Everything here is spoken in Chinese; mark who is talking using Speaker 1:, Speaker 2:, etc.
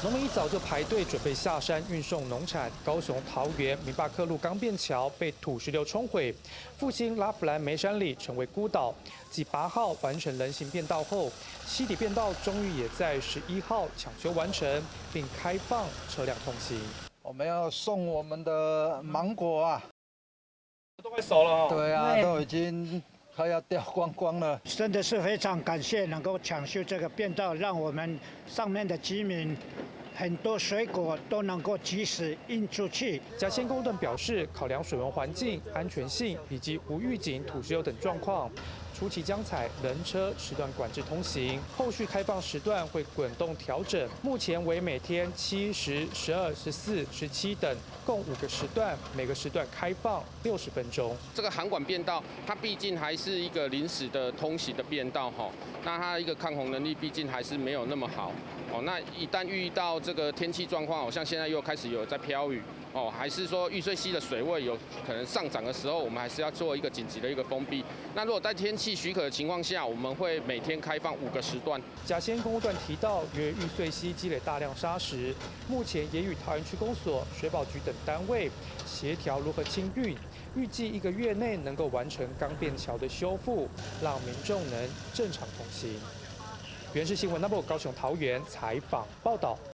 Speaker 1: 农民一早就排队准备下山运送农产。高雄桃园民霸克路钢便桥被土石流冲毁，复兴拉弗兰梅山里成为孤岛。继8号完成人行便道后，西底便道终于也在11号抢修完成，并开放车辆通行。
Speaker 2: 我们要送我们的芒果啊，
Speaker 1: 都快熟了哦。
Speaker 2: 对啊，都已经快要掉光光了。
Speaker 3: 真的是非常感谢能够抢修这个便道，让我们上面的居民很多水果都能够及时运出去。
Speaker 1: 甲仙公段表示，考量水文环境、安全性以及无预警土石流等状况，初期将采人车时段管制通行，后续开放时段会滚动调整。目前为每天7、10、12、14、17等，共5个时段，每个时段开放60分钟。
Speaker 4: 这个航管便道，它毕竟还是一个临时的通行的便道哈，那它一个抗洪能力毕竟还是没有那么好哦。那一旦遇到这个天气状况，好像现在又开始有在飘雨哦，还是说玉穗溪的水位有可能上涨的时候，我们还是要做一个紧急的一个封闭。那如果在天气许可的情况下，我们会每天开放5个时段。
Speaker 1: 甲仙公路段提到，由于玉穗溪积累大量砂石，目前也与桃园区公所、水保局等单位协调如何清运，预计1个月内能够完成钢便桥的修复，让民众能正常通行。原视新闻 Number 高雄桃园采访报道。